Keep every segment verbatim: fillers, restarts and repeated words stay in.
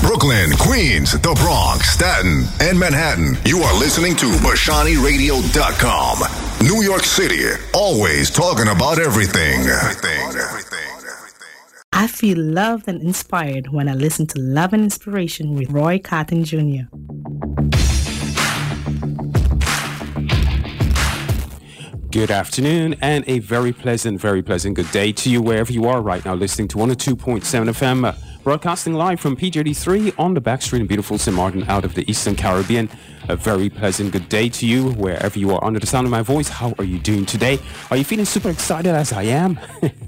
Brooklyn, Queens, the Bronx, Staten, and Manhattan. You are listening to Bashani Radio dot com. New York City, always talking about everything. Everything, everything. I feel loved and inspired when I listen to Love and Inspiration with Roy Cotton Junior Good afternoon and a very pleasant, very pleasant good day to you wherever you are right now listening to one oh two point seven F M, uh, broadcasting live from P J D three on the back street in beautiful Saint Martin out of the Eastern Caribbean. A very pleasant good day to you wherever you are under the sound of my voice. How are you doing today? Are you feeling super excited as I am?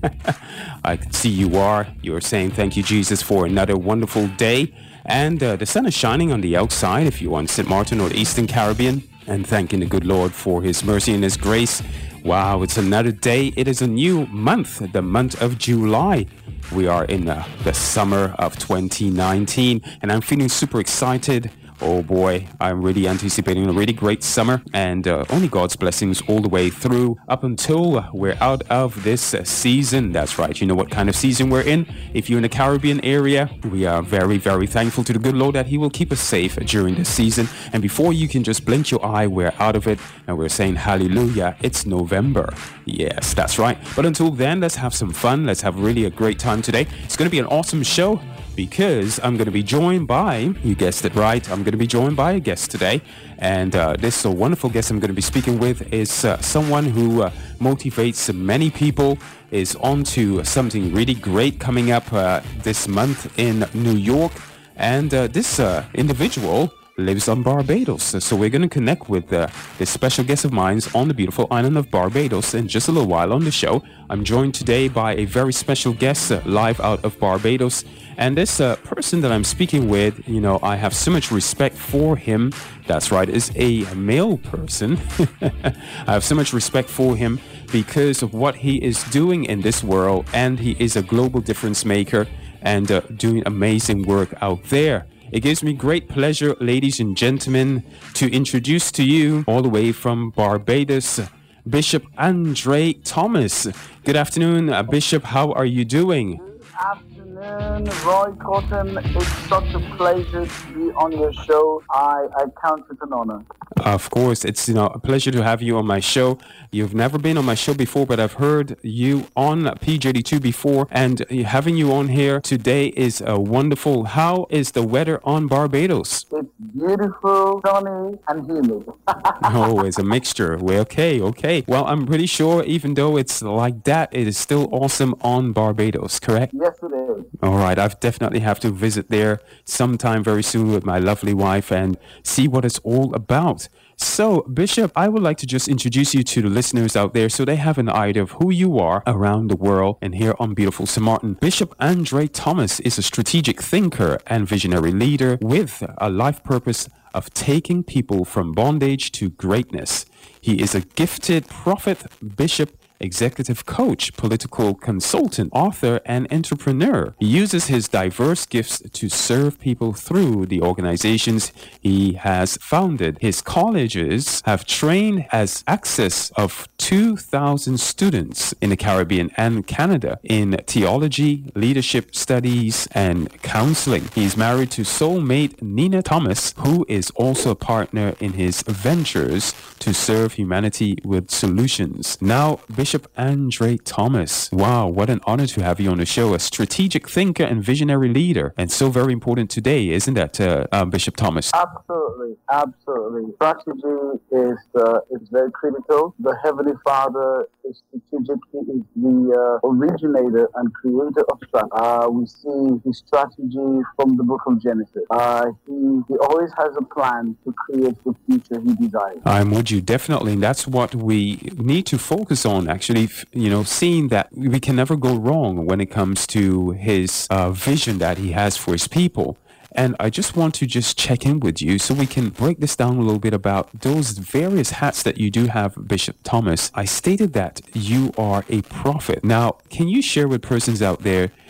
I can see you are. You're saying thank you, Jesus, for another wonderful day. And uh, the sun is shining on the outside if you're on Saint Martin or the Eastern Caribbean. And thanking the good Lord for his mercy and his grace. Wow, it's another day. It is a new month, the month of July. We are in uh, the summer of twenty nineteen, and I'm feeling super excited. Oh boy, I'm really anticipating a really great summer, and uh, only God's blessings all the way through up until we're out of this uh, season. That's right. You know what kind of season we're in. If you're in the Caribbean area, we are very, very thankful to the good Lord that he will keep us safe during this season. And before you can just blink your eye, we're out of it, and we're saying hallelujah. It's November. Yes, that's right. But until then, let's have some fun. Let's have really a great time today. It's going to be an awesome show, because I'm going to be joined by, you guessed it right, I'm going to be joined by a guest today. And uh, this uh, wonderful guest I'm going to be speaking with is uh, someone who uh, motivates many people, is on to something really great coming up uh, this month in New York. And uh, this uh, individual lives on Barbados. So we're going to connect with uh, this special guest of mine on the beautiful island of Barbados in just a little while on the show. I'm joined today by a very special guest uh, live out of Barbados. And this uh, person that I'm speaking with, you know, I have so much respect for him. That's right, is a male person. I have so much respect for him because of what he is doing in this world. And he is a global difference maker and uh, doing amazing work out there. It gives me great pleasure, ladies and gentlemen, to introduce to you all the way from Barbados, Bishop Andre Thomas. Good afternoon, uh, Bishop. How are you doing? Good afternoon, Roy Cotton. It's such a pleasure to be on your show. I, I count it an honor. Of course, it's you know a pleasure to have you on my show. You've never been on my show before, but I've heard you on P J D two before, and having you on here today is uh, wonderful. How is the weather on Barbados? It's beautiful, sunny, and humid. Oh, it's a mixture. Well, okay, okay. Well, I'm pretty sure even though it's like that, it is still awesome on Barbados, correct? Yes, it is. All right, I've definitely have to visit there sometime very soon with my lovely wife and see what it's all about. So, Bishop, I would like to just introduce you to the listeners out there so they have an idea of who you are around the world and here on beautiful Saint Martin. Bishop Andre Thomas is a strategic thinker and visionary leader with a life purpose of taking people from bondage to greatness. He is a gifted prophet, bishop, executive coach, political consultant, author, and entrepreneur. He uses his diverse gifts to serve people through the organizations he has founded. His colleges have trained as excess of two thousand students in the Caribbean and Canada in theology, leadership studies, and counseling. He's married to soulmate Nina Thomas, who is also a partner in his ventures to serve humanity with solutions. Now, Bishop Andre Thomas. Wow, what an honor to have you on the show. A strategic thinker and visionary leader. And so very important today, isn't that, uh, uh, Bishop Thomas? Absolutely, absolutely. Strategy is uh, is very critical. The Heavenly Father is strategic. He is the uh, originator and creator of strategy. Uh, we see his strategy from the book of Genesis. Uh, he, he always has a plan to create the future he desires. I'm with you, definitely. And that's what we need to focus on, actually, you know, seeing that we can never go wrong when it comes to his uh, vision that he has for his people. And I just want to just check in with you so we can break this down a little bit about those various hats that you do have, Bishop Thomas. I stated that you are a prophet. Now, can you share with persons out there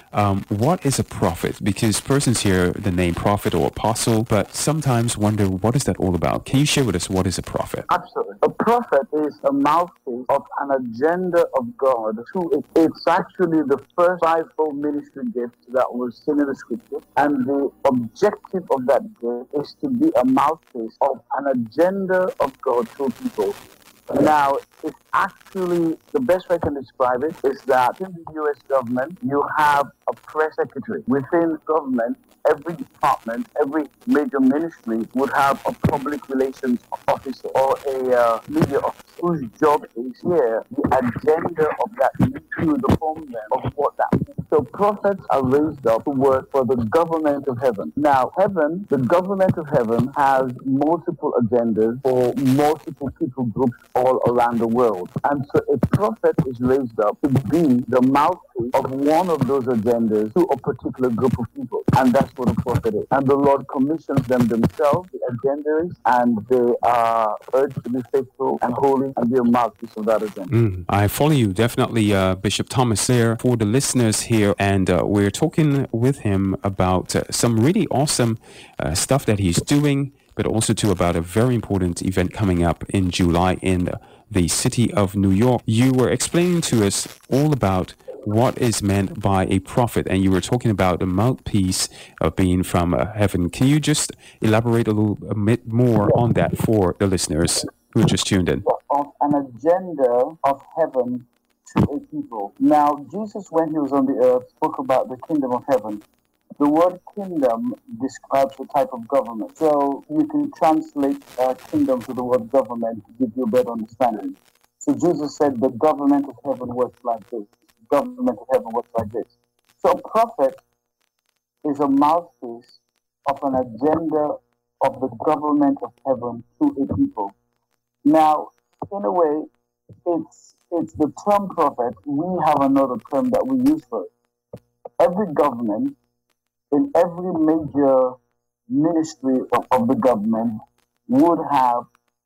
um, what is a prophet? Because persons hear the name prophet or apostle, but sometimes wonder, what is that all about? Can you share with us what is a prophet? Absolutely. A prophet is a mouthpiece of an agenda of God to it. It's actually the first fivefold ministry gift that was seen in the scripture, and the objective of that gift is to be a mouthpiece of an agenda of God to people. Now, it's actually, the best way I can describe it is that in the U S government, you have a press secretary. Within government, every department, every major ministry would have a public relations officer or a uh, media officer whose job is here, the agenda of that to the homeland of what that means. So prophets are raised up to work for the government of heaven. Now, heaven, the government of heaven has multiple agendas for multiple people groups all around the world. And so a prophet is raised up to be the mouthpiece of one of those agendas to a particular group of people. And that's what a prophet is. And the Lord commissions them themselves, the agendas, and they are urged to be faithful and holy and be a mouthpiece of that agenda. Mm, I follow you, definitely, uh, Bishop Thomas there. For the listeners here, and uh, we're talking with him about uh, some really awesome uh, stuff that he's doing, but also too about a very important event coming up in July in the city of New York. You were explaining to us all about what is meant by a prophet, and you were talking about the mouthpiece of being from uh, heaven. Can you just elaborate a little a bit more on that for the listeners who just tuned in? Of an agenda of heaven to a people. Now, Jesus, when he was on the earth, spoke about the kingdom of heaven. The word kingdom describes the type of government. So you can translate uh, kingdom to the word government to give you a better understanding. So Jesus said the government of heaven works like this. The government of heaven works like this. So a prophet is a mouthpiece of an agenda of the government of heaven to a people. Now, in a way, it's it's the term prophet. We have another term that we use for it. Every government, in every major ministry of, of the government, would have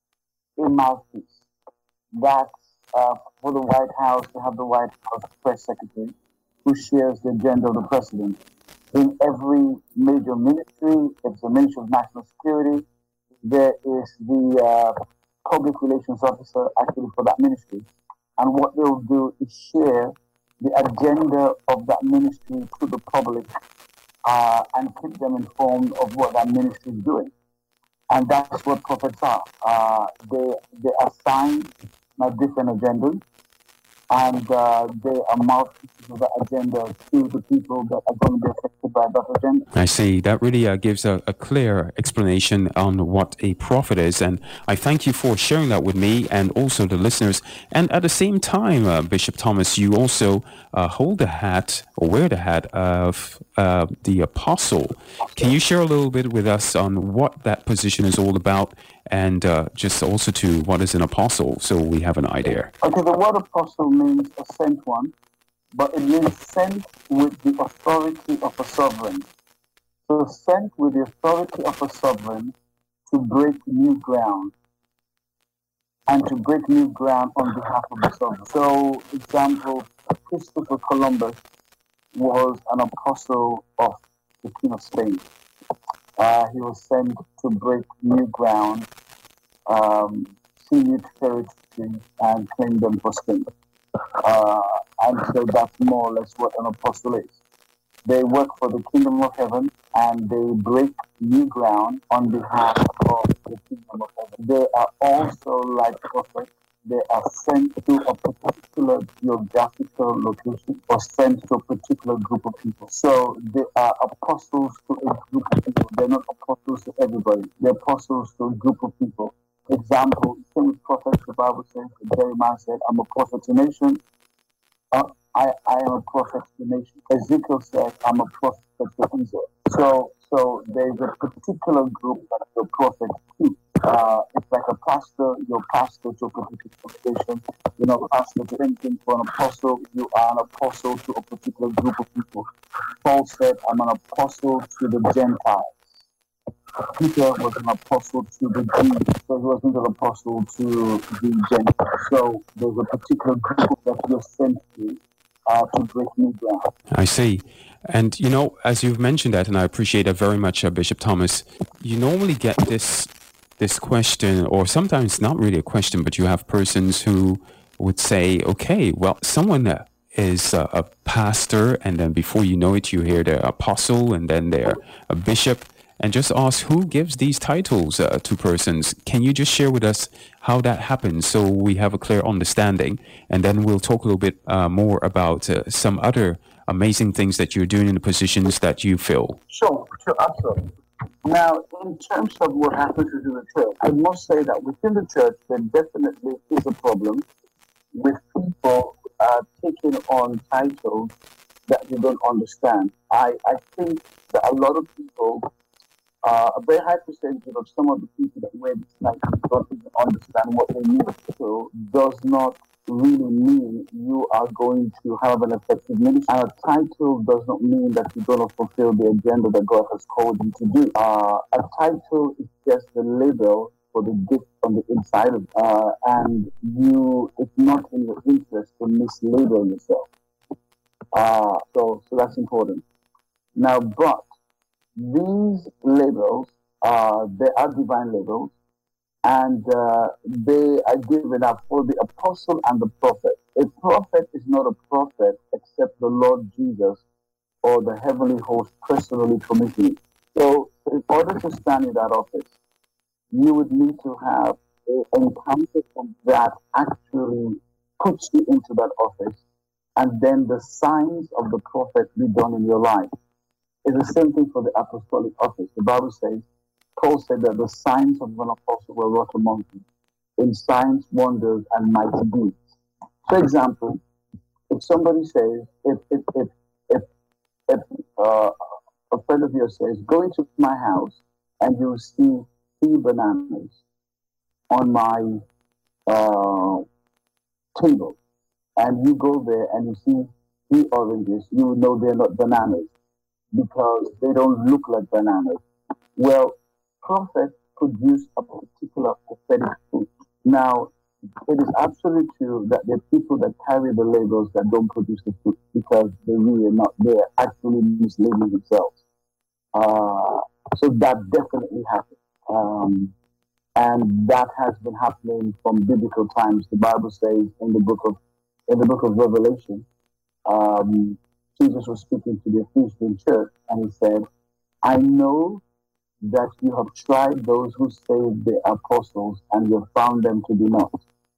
a mouthpiece. That's uh, for the White House, they have the White House press secretary who shares the agenda of the president. In every major ministry, it's the Ministry of National Security, there is the uh, public relations officer actually for that ministry. And what they'll do is share the agenda of that ministry to the public uh, and keep them informed of what that ministry is doing. And that's what prophets are. Uh, they they assign uh, different agendas, and uh, they are mouthpieces of that agenda to the people that are going to be affected by that agenda. I see. That really uh, gives a, a clear explanation on what a prophet is. And I thank you for sharing that with me and also the listeners. And at the same time, uh, Bishop Thomas, you also uh, hold the hat or wear the hat of uh, the apostle. Can you share a little bit with us on what that position is all about, and uh, just also to what is an apostle, so we have an idea? Okay, the word apostle means a sent one, but it means sent with the authority of a sovereign. So sent with the authority of a sovereign to break new ground, and to break new ground on behalf of the sovereign. So, example, Christopher Columbus was an apostle of the King of Spain. Uh, he was sent to break new ground, um, see new territory, and claim them for Spain. Uh, and so that's more or less what an apostle is. They work for the kingdom of heaven, and they break new ground on behalf of the kingdom of heaven. They are also like prophets. They are sent to a particular geographical location or sent to a particular group of people. So they are apostles to a group of people. They're not apostles to everybody. They're apostles to a group of people. Example, same with prophets, the Bible says, Jeremiah said, I'm a prophet to nations. Uh, I, I am a prophet to the nation. Ezekiel said, I'm a prophet to Israel. So, so there's a particular group that the prophet to. Uh, it's like a pastor, you're a pastor to a particular congregation. You're not a pastor to anything. For an apostle, you are an apostle to a particular group of people. Paul said, I'm an apostle to the Gentiles. Peter was an apostle to the Jews, so he wasn't an apostle to the Gentiles. So there's a particular group that you're sent to, uh, to break new ground. I see. And, you know, as you've mentioned that, and I appreciate that very much, uh, Bishop Thomas, you normally get this this question, or sometimes not really a question, but you have persons who would say, okay, well, someone uh, is uh, a pastor, and then before you know it, you hear they're apostle, and then they're a bishop, and just ask who gives these titles uh, to persons. Can you just share with us how that happens so we have a clear understanding? And then we'll talk a little bit uh, more about uh, some other amazing things that you're doing in the positions that you fill. Sure, sure, absolutely. Now, in terms of what happens within the church, I must say that within the church, there definitely is a problem with people uh, taking on titles that they don't understand. I, I think that a lot of people, uh, a very high percentage of some of the people that wear these titles don't even understand what they mean. So does not really mean you are going to have an effective ministry. And a title does not mean that you're going to fulfill the agenda that God has called you to do. Uh, a title is just the label for the gift on the inside of it. Uh, and you, it's not in your interest to mislabel yourself. Uh, so, so that's important. Now, but these labels, uh, they are divine labels. And uh, they are given up for the apostle and the prophet. A prophet is not a prophet except the Lord Jesus or the heavenly host personally commissioning. So in order to stand in that office, you would need to have an encounter from that actually puts you into that office, and then the signs of the prophet be done in your life. It's the same thing for the apostolic office. The Bible says, Paul said that the signs of an apostle were wrought among you in signs, wonders, and mighty deeds. For example, if somebody says, if if if if, if uh, a friend of yours says, go into my house and you'll see three bananas on my uh, table, and you go there and you see three oranges, you will know they're not bananas because they don't look like bananas. Well, prophets produce a particular prophetic fruit. Now, it is absolutely true that there are people that carry the labels that don't produce the fruit because they really are not there, actually mislabeling themselves. Uh, so that definitely happens. Um, and that has been happening from biblical times. The Bible says in the book of in the book of Revelation, um, Jesus was speaking to the Ephesian church, and he said, I know that you have tried those who say they are apostles, and you have found them to be not.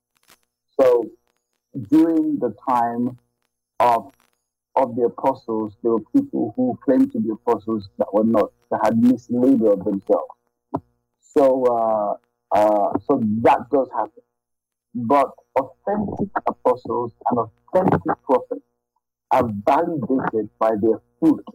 So during the time of of the apostles, there were people who claimed to be apostles that were not, that had mislabeled themselves. So uh, uh, so that does happen. But authentic apostles and authentic prophets are validated by their fruit.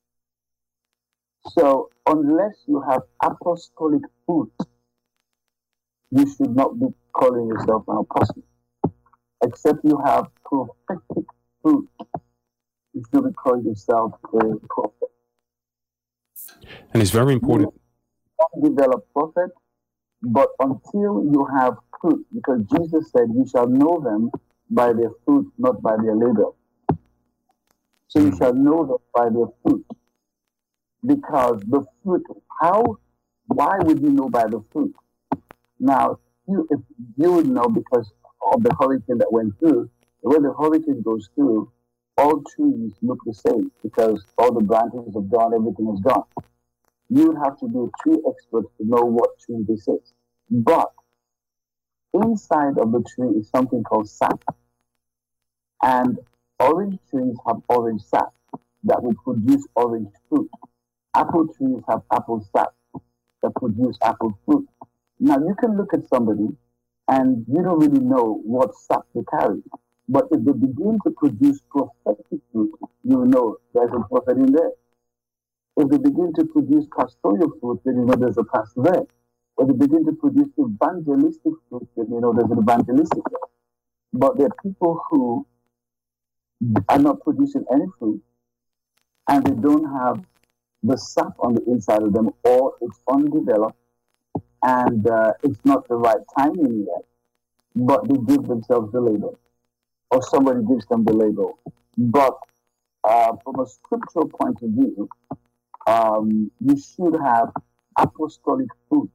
So unless you have apostolic fruit, you should not be calling yourself an apostle. Except you have prophetic fruit, you should be calling yourself a prophet. And it's very important. You don't develop prophet, but until you have fruit, because Jesus said, you shall know them by their fruit, not by their label. So you shall know them by their fruit. Because the fruit, how, why would you know by the fruit? Now, you, if you would know because of the hurricane that went through, when the hurricane goes through, all trees look the same because all the branches have gone, everything is gone. You would have to be a tree expert to know what tree this is. But inside of the tree is something called sap. And orange trees have orange sap that will produce orange fruit. Apple trees have apple sap that produce apple fruit. Now you can look at somebody and you don't really know what sap they carry. But if they begin to produce prophetic fruit, you will know there's a prophet in there. If they begin to produce pastoral fruit, then you know there's a pastor there. If they begin to produce evangelistic fruit, then you know there's an evangelistic there. But there are people who are not producing any fruit, and they don't have the sap on the inside of them, or it's undeveloped, and uh, it's not the right timing yet, but they give themselves the label, or somebody gives them the label. But uh, from a scriptural point of view, um, you should have apostolic fruit,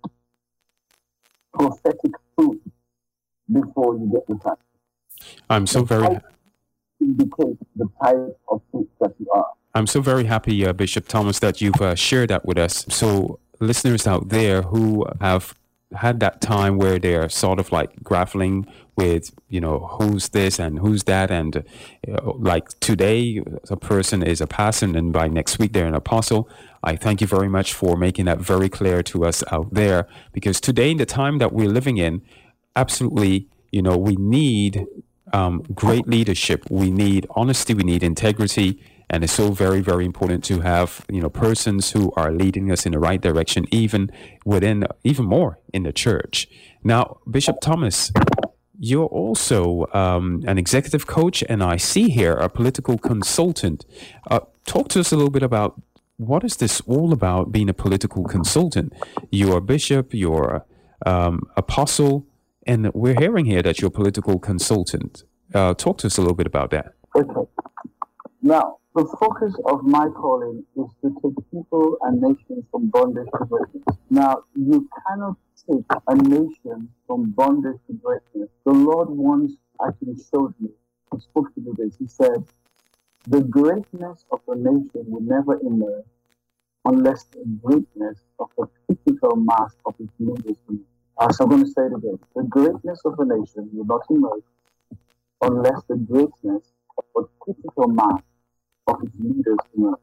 prophetic fruit before you get the title. I'm so the very... indicate the type of fruit that you are. I'm so very happy, uh, Bishop Thomas, that you've uh, shared that with us. So listeners out there who have had that time where they're sort of like grappling with, you know, who's this and who's that. And uh, like today, a person is a pastor and by next week they're an apostle. I thank you very much for making that very clear to us out there, because today in the time that we're living in, absolutely, you know, we need um, great leadership. We need honesty. We need integrity. And it's so very, very important to have, you know, persons who are leading us in the right direction, even within, even more in the church. Now, Bishop Thomas, you're also um, an executive coach, and I see here a political consultant. Uh, talk to us a little bit about what is this all about, being a political consultant? You're a bishop, you're um, apostle, and we're hearing here that you're a political consultant. Uh, talk to us a little bit about that. Okay. Now, the focus of my calling is to take people and nations from bondage to greatness. Now, you cannot take a nation from bondage to greatness. The Lord once actually showed me, He spoke to me this. He said, the greatness of a nation will never emerge unless the greatness of the critical mass of its leaders emerge. Uh, so I'm going to say it again. The greatness of a nation will not emerge unless the greatness of a critical mass of its leaders emerge.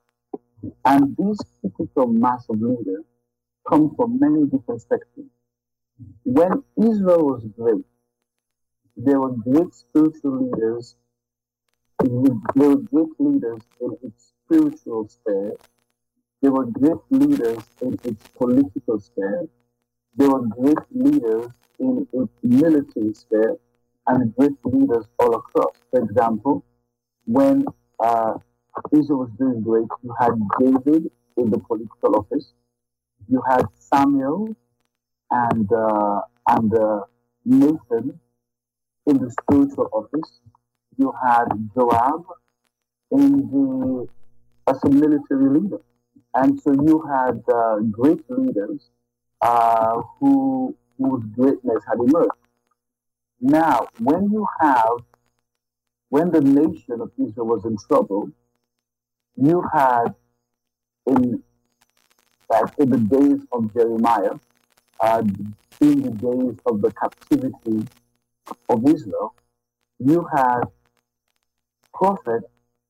And these critical mass of leaders come from many different sections. When Israel was great, there were great spiritual leaders. There were great leaders in its spiritual sphere. There were great leaders in its political sphere. There were great leaders in its military sphere, and great leaders all across. For example, when uh, Israel was doing great, you had David in the political office. You had Samuel and uh, and uh, Nathan in the spiritual office. You had Joab in the as a military leader, and so you had uh, great leaders uh, who whose greatness had emerged. Now, when you have when the nation of Israel was in trouble, you had in fact in the days of Jeremiah, uh, in the days of the captivity of Israel, you had prophets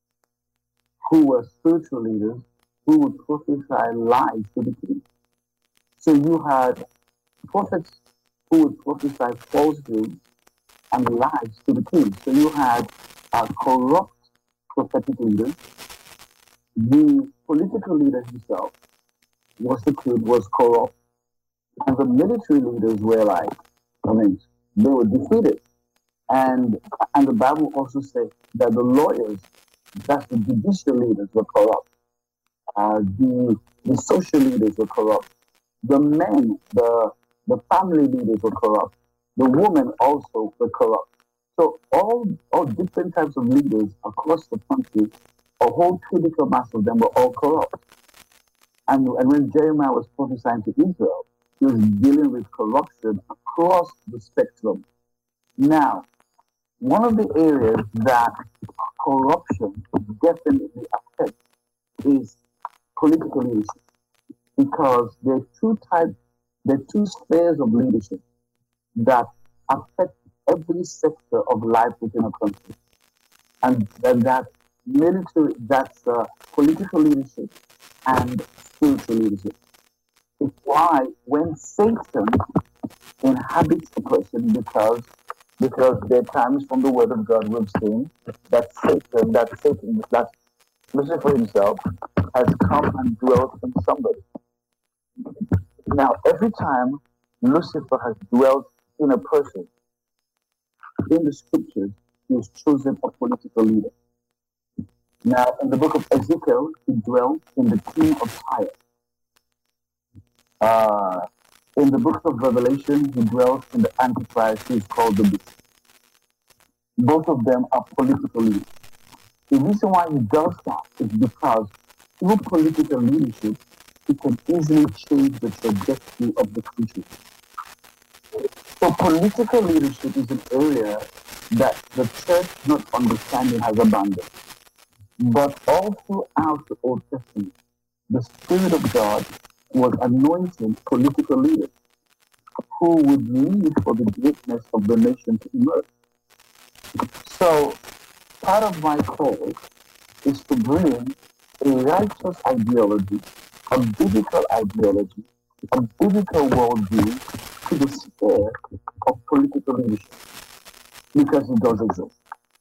who were spiritual leaders who would prophesy lies to the king. So you had prophets who would prophesy falsehoods and lies to the king. So you had uh, corrupt prophetic leaders. The political leader himself was the king, was corrupt. And the military leaders were like, I mean, they were defeated. And and the Bible also says that the lawyers, that's the judicial leaders, were corrupt. Uh, the the social leaders were corrupt. The men, the the family leaders were corrupt. The women also were corrupt. So all all different types of leaders across the country, a whole critical mass of them were all corrupt. And and when Jeremiah was prophesying to Israel, he was dealing with corruption across the spectrum. Now, one of the areas that corruption definitely affects is political leadership, because there are two types, there are two spheres of leadership that affect every sector of life within a country, and that, that military, that's uh, political leadership and spiritual leadership. It's why when Satan inhabits a person, because because there are times from the Word of God we've seen that Satan, that Satan, that Lucifer himself has come and dwelt in somebody. Now, every time Lucifer has dwelt in a person, in the scriptures, he has chosen a political leader. Now, in the book of Ezekiel, he dwelt in the king of Tyre. Uh, in the book of Revelation, he dwelt in the Antichrist, who is called the Beast. Both of them are political leaders. The reason why he does that is because through political leadership, it can easily change the trajectory of the country. So political leadership is an area that the church, not understanding, has abandoned. But all throughout the Old Testament, the Spirit of God was anointing political leaders who would lead for the greatness of the nation to emerge. So part of my call is to bring a righteous ideology, a biblical ideology, a biblical worldview to the sphere of political leadership, because it does exist.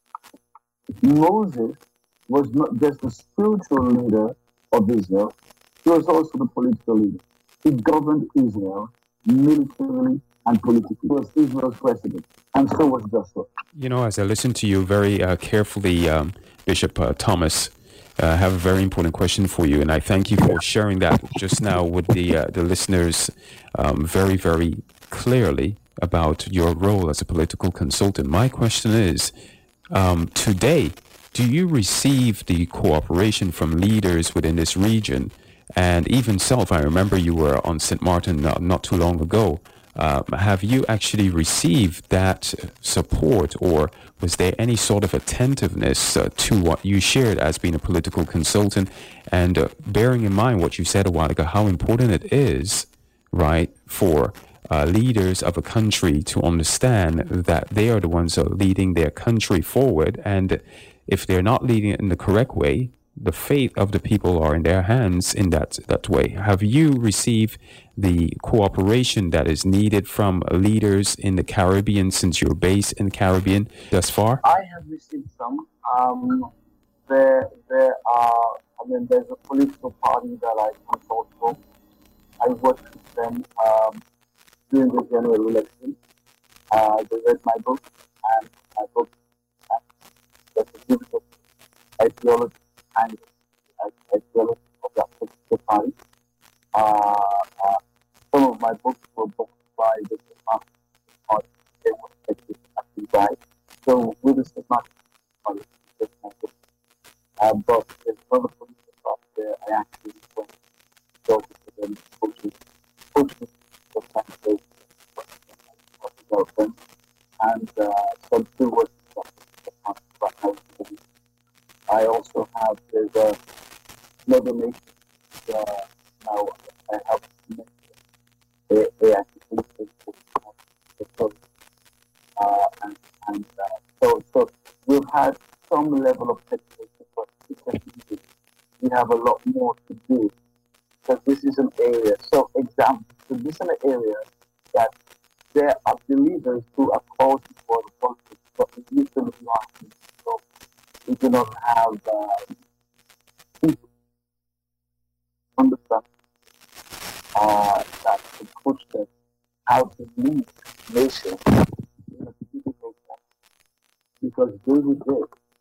Moses was not just the spiritual leader of Israel, he was also the political leader. He governed Israel militarily and politically. He was Israel's president, and so was Joshua. You know, as I listen to you very uh, carefully, um, Bishop uh, Thomas, uh, I have a very important question for you, and I thank you for sharing that just now with the uh, the listeners um, very, very clearly about your role as a political consultant. My question is, um, today, do you receive the cooperation from leaders within this region? And even self, I remember you were on Saint Martin not, not too long ago. Uh, have you actually received that support, or was there any sort of attentiveness uh, to what you shared as being a political consultant? And uh, bearing in mind what you said a while ago, how important it is, right, for uh, leaders of a country to understand that they are the ones who are leading their country forward. And if they're not leading it in the correct way, the fate of the people are in their hands in that that way. Have you received the cooperation that is needed from leaders in the Caribbean, since you're based in the Caribbean thus far? I have received some. Um, there, there are, I mean, there's a political party that I consult for. I worked with them um, during the general election. Uh, they read my book, and my book uh, that's a biblical ideology and ideology of that particular party. Uh, uh, some of my books were books by the Saint Martin Party. They were actually by. So with the Saint Martin Party, that's my book. Uh, but there's another political party where I actually went to go to them, coaches, coaches, for translation, about them, and uh, some still working on the I also have, there's a another nation, uh, now I have they, they actually uh, and, and uh, so, so we've had some level of technical, but we have a lot more to do, because this is an area, so example, so this is an area that there are believers who are called for the politics, but we need to be honest. So we do not have uh, people understand uh, that to coach them how to lead nations in a difficult time. Because David did.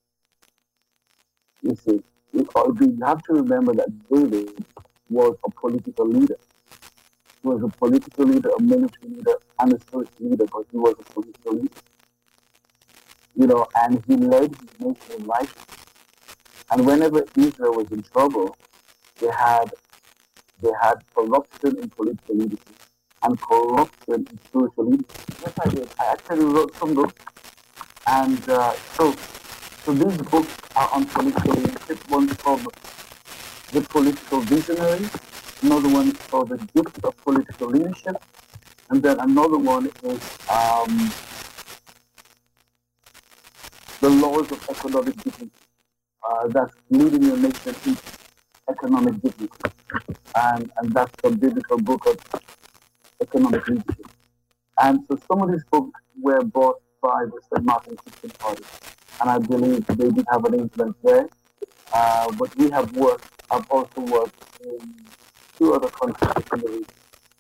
You see, you have to remember that David was a political leader. He was a political leader, a military leader, and a spiritual leader, but he was a political leader. You know, and he led his nation in righteousness. And whenever Israel was in trouble, they had they had corruption in political leadership and corruption in spiritual leadership. Yes, I did. I actually wrote some books, and uh, so so these books are on political leadership. One's called The Political Visionary. Another one is called The Gift of Political Leadership, and then another one is um, The Laws of Economic Dignity. Uh, that's leading your nation into economic dignity, and and that's the biblical book of economic leadership. And so some of these books were bought by the Saint Martin Christian Party, and I believe they did have an influence there. Uh, but we have worked. I've also worked in two other countries in the region.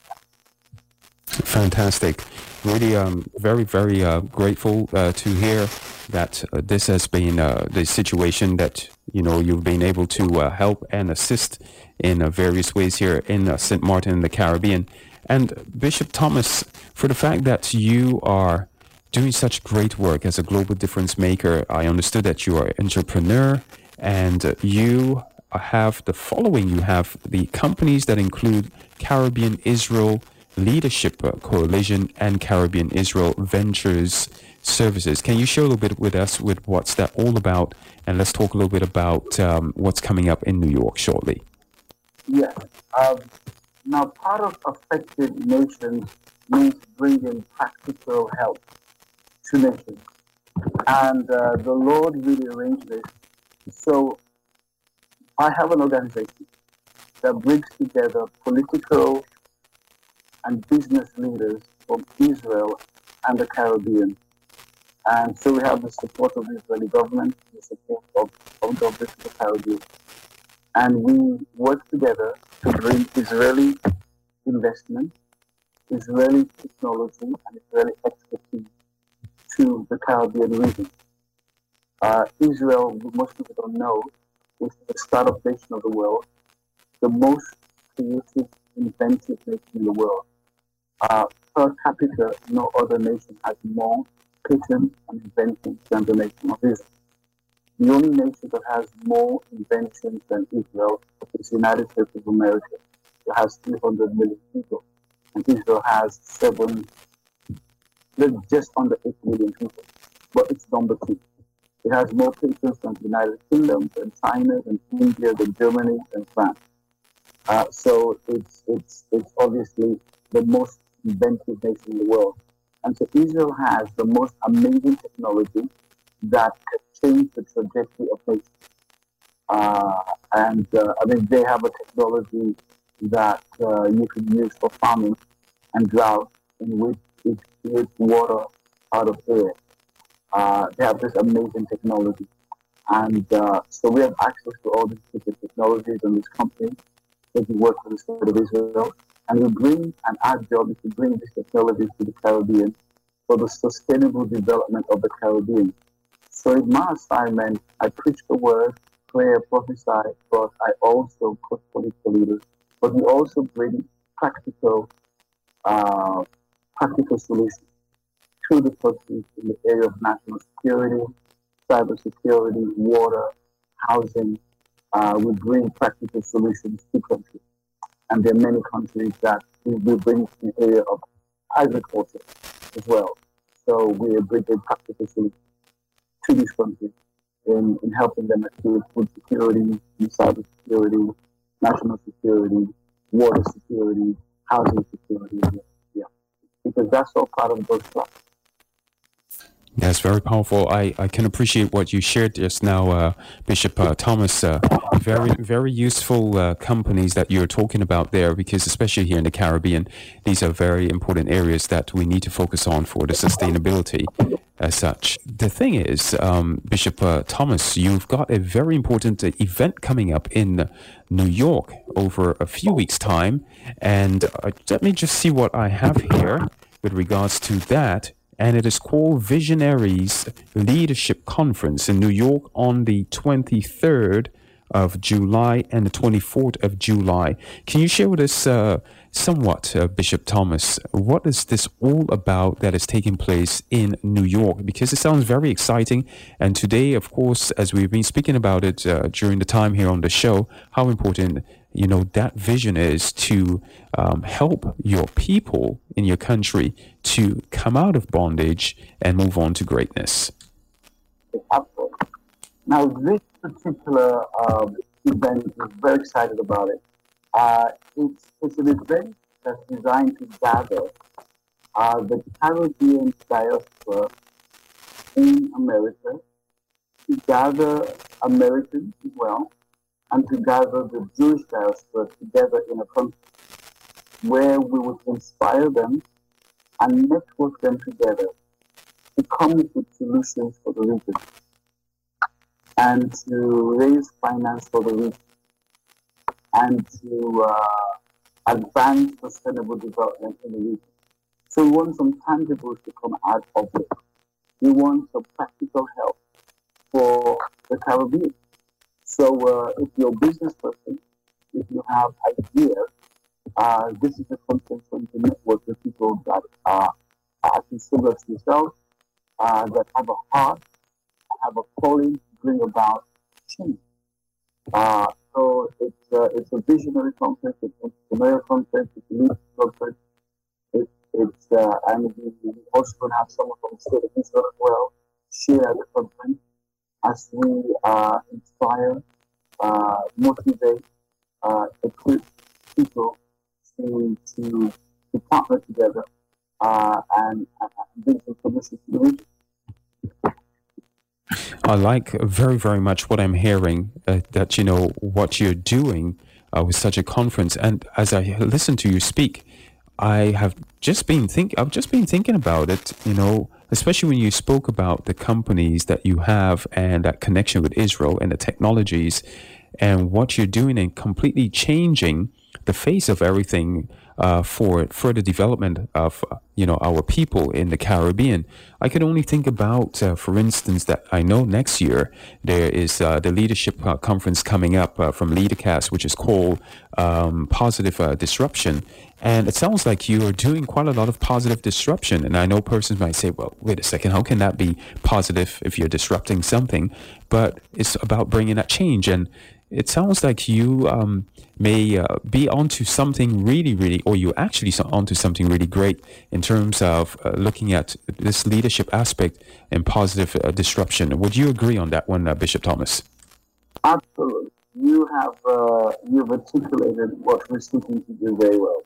Fantastic. Really, um, very, very uh, grateful uh, to hear that uh, this has been uh, the situation that, you know, you've been able to uh, help and assist in uh, various ways here in uh, Saint Martin in the Caribbean. And Bishop Thomas, for the fact that you are doing such great work as a global difference maker. I understood that you are an entrepreneur, and uh, you have the following. You have the companies that include Caribbean Israel Leadership Coalition and Caribbean Israel Ventures Services. Can you share a little bit with us with what's that all about? And let's talk a little bit about um, what's coming up in New York shortly. Yes. Um, now, part of affected nations means bringing practical help to nations. And uh, the Lord really arranged this. So I have an organization that brings together political and business leaders from Israel and the Caribbean. And so we have the support of the Israeli government, the support of, of governments in the Caribbean. And we work together to bring Israeli investment, Israeli technology, and Israeli expertise to the Caribbean region. Uh, Israel, most people don't know, is the startup nation of the world, the most creative, inventive nation in the world. Uh, per capita, no other nation has more patents and inventions than the nation of Israel. The only nation that has more inventions than Israel is the United States of America. It has three hundred million people, and Israel has seven, just under eight million people, but it's number two. It has more patents than the United Kingdom, than China, than India, than Germany, than France. Uh, so it's it's it's obviously the most inventive nation in the world. And so Israel has the most amazing technology that could change the trajectory of nations. Uh, and uh, I mean, they have a technology that uh, you can use for farming and drought, in which it creates water out of air. Uh, they have this amazing technology. And uh, so we have access to all these different technologies in this company that we work with the state of Israel. And we bring, and our job is to bring these technologies to the Caribbean for the sustainable development of the Caribbean. So in my assignment, I preach the word, pray, prophesy, but I also coach political leaders. But we also bring practical, uh, practical solutions to the countries in the area of national security, cybersecurity, water, housing. Uh, we bring practical solutions to countries. And there are many countries that we, we bring in the area of agriculture as well. So we are bringing practical solutions to these countries in, in helping them achieve food security, cyber security, national security, water security, housing security. Yeah, because that's all part of those plans. That's very powerful. I, I can appreciate what you shared just now, uh, Bishop uh, Thomas. Uh, very, very useful uh, companies that you're talking about there, because especially here in the Caribbean, these are very important areas that we need to focus on for the sustainability as such. The thing is, um, Bishop uh, Thomas, you've got a very important uh, event coming up in New York over a few weeks' time. And uh, let me just see what I have here with regards to that. And it is called Visionaries Leadership Conference in New York on the twenty-third of July and the twenty-fourth of July. Can you share with us uh, somewhat, uh, Bishop Thomas, what is this all about that is taking place in New York? Because it sounds very exciting. And today, of course, as we've been speaking about it uh, during the time here on the show, how important you know, that vision is to um, help your people in your country to come out of bondage and move on to greatness. Absolutely. Now, this particular uh, event, I'm very excited about it. Uh, it's, it's an event that's designed to gather uh, the Caribbean diaspora in America, to gather Americans as well, and to gather the Jewish diaspora together in a country where we would inspire them and network them together to come up with solutions for the region and to raise finance for the region and to uh, advance sustainable development in the region. So we want some tangibles to come out of it. We want some practical help for the Caribbean. So uh, if you're a business person, if you have ideas, uh, this is a conference for you to network with people that are, are similar to yourself uh, that have a heart, have a calling to bring about change. Uh, so it's uh, it's a visionary conference, it's an entrepreneurial conference, it's a leadership conference. It, it's uh, and we we also going to have someone from the state of Israel as well share at the conference as we uh, inspire, uh, motivate, uh, equip people to to to partner together uh, and, and bring some solutions to the region. I like very, very much what I'm hearing, uh, that, you know, what you're doing uh, with such a conference. And as I listen to you speak, I have just been think I've just been thinking about it, you know, especially when you spoke about the companies that you have and that connection with Israel and the technologies and what you're doing and completely changing the face of everything uh, for further development of, uh, you know, our people in the Caribbean. I can only think about, uh, for instance, that I know next year there is uh, the leadership uh, conference coming up uh, from LeaderCast, which is called um, Positive uh, Disruption. And it sounds like you are doing quite a lot of positive disruption. And I know persons might say, well, wait a second, how can that be positive if you're disrupting something? But it's about bringing that change. And it sounds like you um, may uh, be onto something really, really, or you actually onto something really great in terms of uh, looking at this leadership aspect and positive uh, disruption. Would you agree on that one, uh, Bishop Thomas? Absolutely. You have uh, you've articulated what we're seeking to do very well.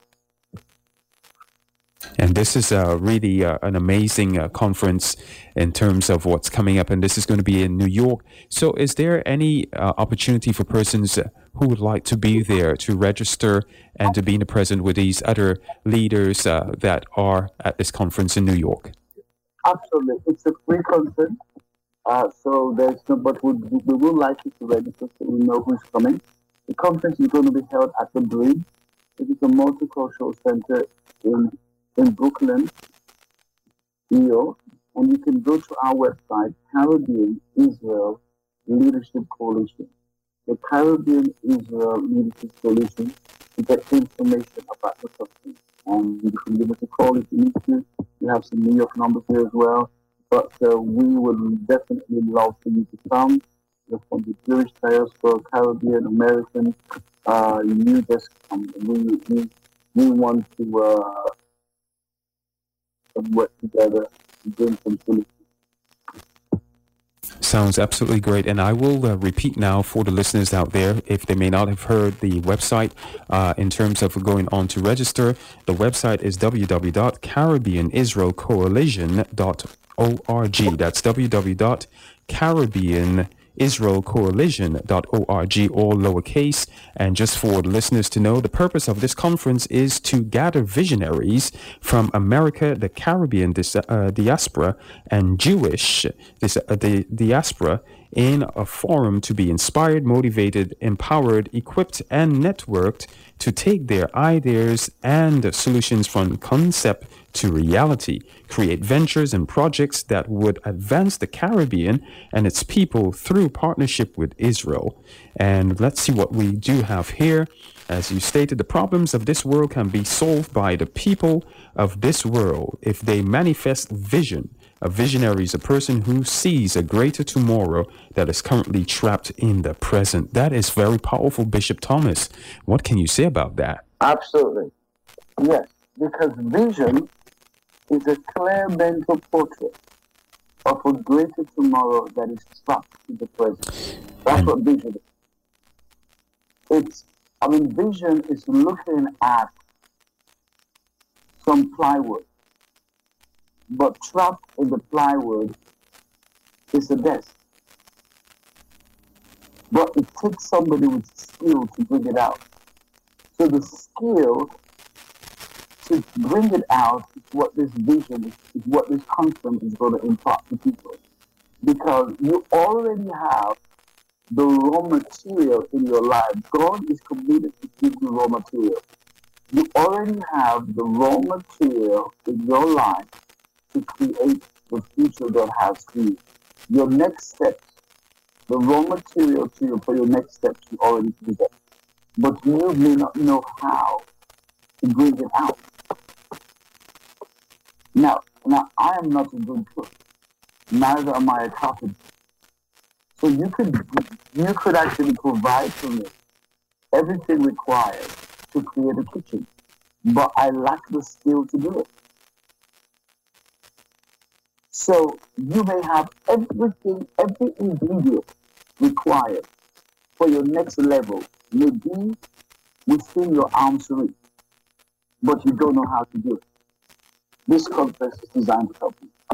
And this is uh, really uh, an amazing uh, conference in terms of what's coming up. And this is going to be in New York. So is there any uh, opportunity for persons who would like to be there to register and to be in the present with these other leaders uh, that are at this conference in New York? Absolutely. It's a free conference. Uh, so there's no, but we, we would like you to register so we know who's coming. The conference is going to be held at the Bridge. It is a multicultural center in in Brooklyn, New York, and you can go to our website, Caribbean Israel Leadership Coalition. The Caribbean Israel Leadership Coalition to get information about the conference. And you can give us a call if you need to. We have some New York numbers here as well. But uh, we would definitely love for you to come. You're from the Jewish diaspora, Caribbean, American, uh, you just come. We, we, we want to uh, work together and bring some solutions. Sounds absolutely great. And I will uh, repeat now for the listeners out there, if they may not have heard the website, uh, in terms of going on to register. The website is w w w dot caribbean israel coalition dot org. That's w w w dot caribbean israel coalition dot org, all lowercase. And just for the listeners to know, the purpose of this conference is to gather visionaries from America, the Caribbean dis- uh, diaspora, and Jewish dis- uh, the diaspora in a forum to be inspired, motivated, empowered, equipped, and networked to take their ideas and solutions from concept to reality, create ventures and projects that would advance the Caribbean and its people through partnership with Israel. And let's see what we do have here. As you stated, the problems of this world can be solved by the people of this world if they manifest vision. A visionary is a person who sees a greater tomorrow that is currently trapped in the present. That is very powerful, Bishop Thomas. What can you say about that? Absolutely. Yes, because vision is a clear mental portrait of a greater tomorrow that is trapped in the present. That's and what vision is. It's, I mean, vision is looking at some plywood, but trapped in the plywood is a desk. But it takes somebody with skill to bring it out. So the skill to bring it out is what this vision is, is what this conference is going to impart to people. Because you already have the raw material in your life. God is committed to give you raw material. You already have the raw material in your life to create the future God has for you. Your next steps, the raw material to you for your next steps, you already possess. But you may not know how to bring it out. Now, now I am not a good cook. neither am I a carpenter. So you could you could actually provide for me everything required to create a kitchen, but I lack the skill to do it. So you may have everything, every ingredient required for your next level may be within your arm's reach, but you don't know how to do it. This conference is designed to help you.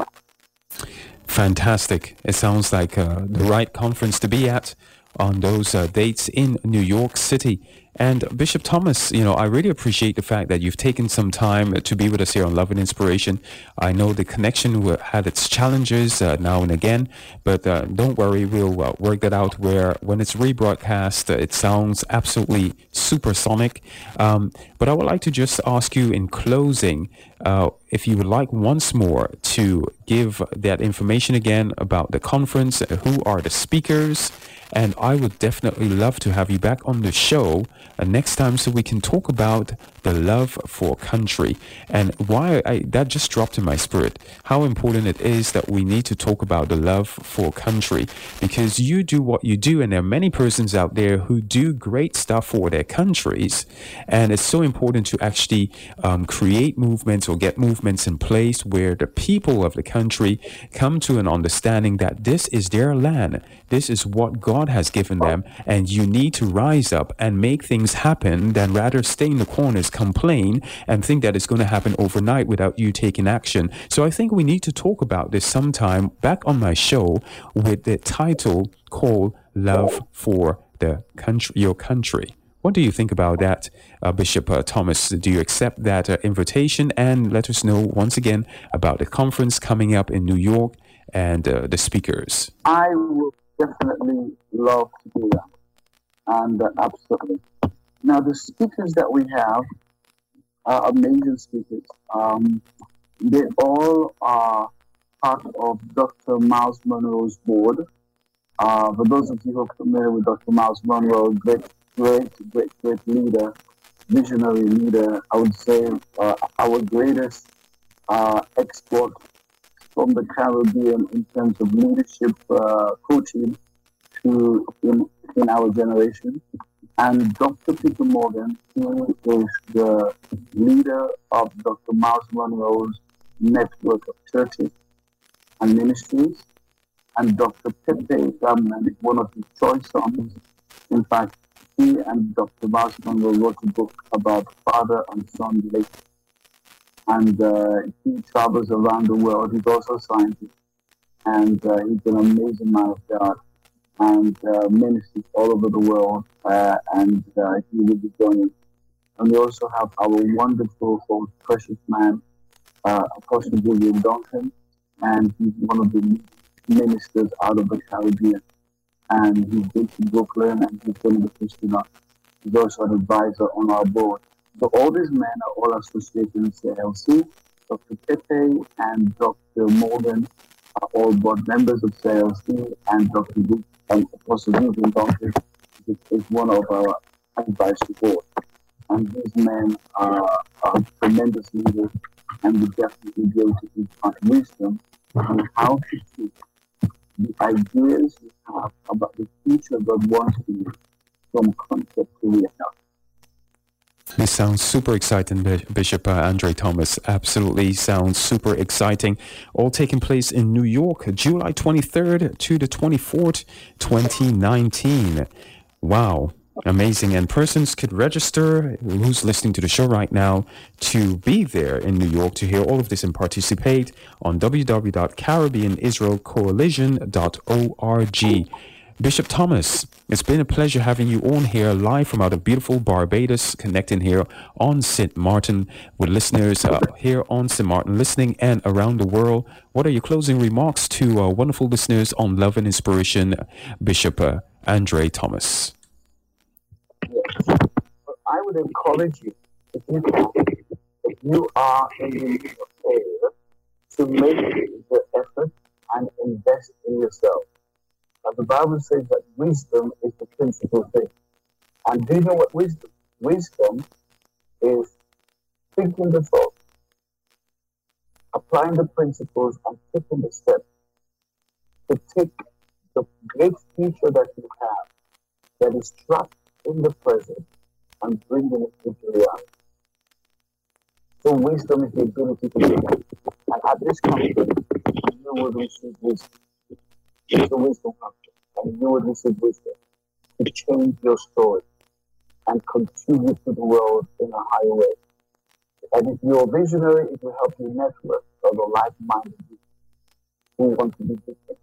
Fantastic. It sounds like uh, the right conference to be at on those uh, dates in New York City. And Bishop Thomas, you know, I really appreciate the fact that you've taken some time to be with us here on Love and Inspiration. I know the connection had its challenges uh, now and again, but uh, don't worry, we'll uh, work that out where when it's rebroadcast, uh, it sounds absolutely supersonic. Um, but I would like to just ask you in closing, uh, if you would like once more to give that information again about the conference, uh, who are the speakers, and I would definitely love to have you back on the show uh, next time so we can talk about the love for country and why I, that just dropped in my spirit, how important it is that we need to talk about the love for country, because you do what you do and there are many persons out there who do great stuff for their countries, and it's so important to actually um, create movements or get movements in place where the people of the country come to an understanding that this is their land, this is what God has given them, and you need to rise up and make things happen than rather stay in the corners, complain, and think that it's going to happen overnight without you taking action. So I think we need to talk about this sometime back on my show with the title called Love for the Country, Your Country. What do you think about that, uh, Bishop uh, Thomas? Do you accept that uh, invitation? And let us know once again about the conference coming up in New York and uh, the speakers. I would definitely love to do that. And uh, absolutely. Now, the speakers that we have are amazing speakers. Um, they all are part of Doctor Miles Monroe's board. Uh, for those of you who are familiar with Doctor Miles Monroe, great, great, great, great leader, visionary leader, I would say uh, our greatest uh, export from the Caribbean in terms of leadership uh, coaching to in, in our generation. And Doctor Peter Morgan, he is the leader of Doctor Miles Monroe's network of churches and ministries. And Doctor Pepe Gabman is one of his choice sons. In fact, he and Doctor Miles Monroe wrote a book about father and son relationship. And uh, he travels around the world. He's also a scientist. And uh, he's an amazing man of God. And uh, ministers all over the world, uh, and uh, he will be joining. And we also have our wonderful, precious man, uh, Apostle William Duncan, and he's one of the ministers out of the Caribbean. And he's based in Brooklyn, and he's going to be Christian. He's also an advisor on our board. So all these men are all associated with C L C. Doctor Pepe and Doctor Morgan are all board members of C L C, and Doctor Luke and Apostle William Duncan is one of our advisory board. And these men are, are tremendous leaders, and we definitely be able to impart wisdom on how to keep the ideas we have about the future God wants to you from concept to reality. This sounds super exciting, Bishop uh, Andre Thomas. Absolutely sounds super exciting. All taking place in New York, July twenty-third to the twenty-fourth, twenty nineteen. Wow. Amazing. And persons could register, who's listening to the show right now, to be there in New York to hear all of this and participate on w w w dot caribbean israel coalition dot org. Bishop Thomas, it's been a pleasure having you on here live from out of beautiful Barbados, connecting here on Saint Martin with listeners uh, here on Saint Martin, listening and around the world. What are your closing remarks to uh, wonderful listeners on Love and Inspiration, Bishop uh, Andre Thomas? Yes. I would encourage you, if you can, if you are in the need of prayer, to make the effort and invest in yourself. The Bible says that wisdom is the principal thing. And do you know what wisdom? Wisdom is thinking the thought, applying the principles, and taking the steps to take the great future that you have, that is trapped in the present, and bringing it into reality. So wisdom is the ability to do that. And at this conference, you will receive wisdom. It's a wisdom conference, and you will receive wisdom to change your story and contribute to the world in a higher way. And if you're a visionary, it will help you network for the like-minded people who want to be different.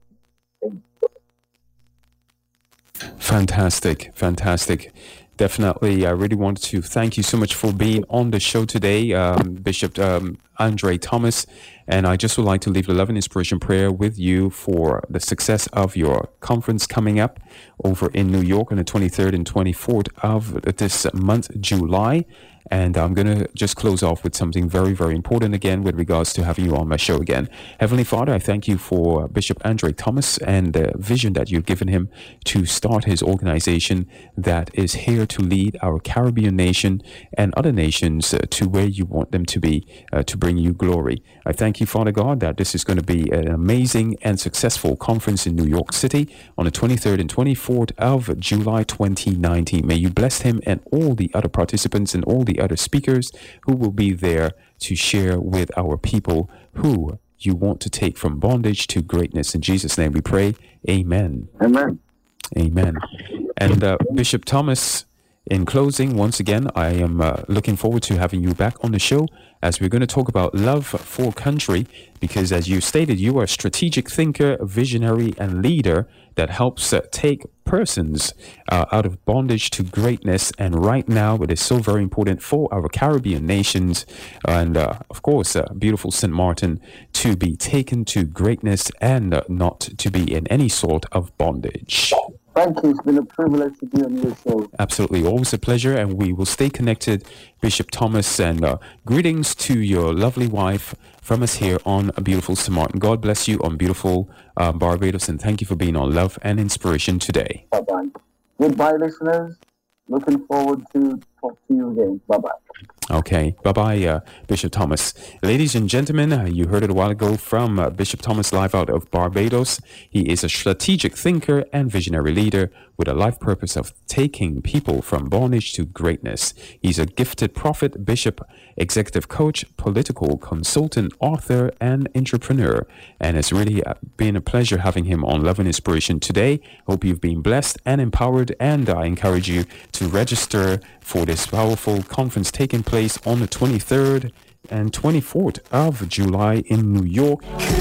Fantastic, fantastic. Definitely, I really want to thank you so much for being on the show today, um, Bishop um, Andre Thomas. And I just would like to leave a love and inspiration prayer with you for the success of your conference coming up over in New York on the twenty-third and twenty-fourth of this month, July. And I'm going to just close off with something very, very important again with regards to having you on my show again. Heavenly Father, I thank you for Bishop Andre Thomas and the vision that you've given him to start his organization that is here to lead our Caribbean nation and other nations uh, to where you want them to be, uh, to bring you glory. I thank you, Father God, that this is going to be an amazing and successful conference in New York City on the twenty-third and twenty-fourth of July twenty nineteen. May you bless him and all the other participants and all the other speakers who will be there to share with our people who you want to take from bondage to greatness. In Jesus' name we pray. Amen. Amen. Amen. And uh, Bishop Thomas, in closing, once again, I am uh, looking forward to having you back on the show as we're going to talk about love for country, because as you stated, you are a strategic thinker, visionary, and leader that helps uh, take persons uh, out of bondage to greatness. And right now, it is so very important for our Caribbean nations and, uh, of course, uh, beautiful Saint Martin to be taken to greatness and uh, not to be in any sort of bondage. Thank you. It's been a privilege to be on your show. Absolutely. Always a pleasure. And we will stay connected, Bishop Thomas. And uh, greetings to your lovely wife from us here on beautiful Saint Martin. God bless you on beautiful uh, Barbados. And thank you for being on Love and Inspiration today. Bye-bye. Goodbye, listeners. Looking forward to talk to you again. Bye-bye. Okay. Bye-bye, uh, Bishop Thomas. Ladies and gentlemen, uh, you heard it a while ago from uh, Bishop Thomas live out of Barbados. He is a strategic thinker and visionary leader with a life purpose of taking people from bondage to greatness. He's a gifted prophet, bishop, executive coach, political consultant, author, and entrepreneur. And it's really been a pleasure having him on Love and Inspiration today. Hope you've been blessed and empowered, and I encourage you to register for this powerful conference taking place on the twenty-third and twenty-fourth of July in New York.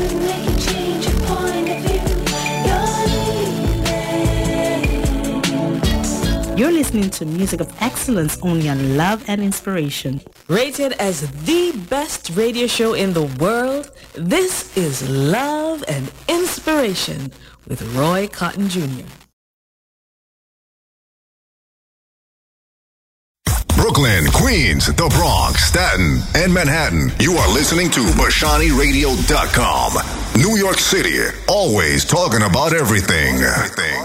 You're listening to music of excellence only on Love and Inspiration. Rated as the best radio show in the world, this is Love and Inspiration with Roy Cotton Junior Brooklyn, Queens, the Bronx, Staten, and Manhattan. You are listening to Bashani Radio dot com. New York City, always talking about everything. everything.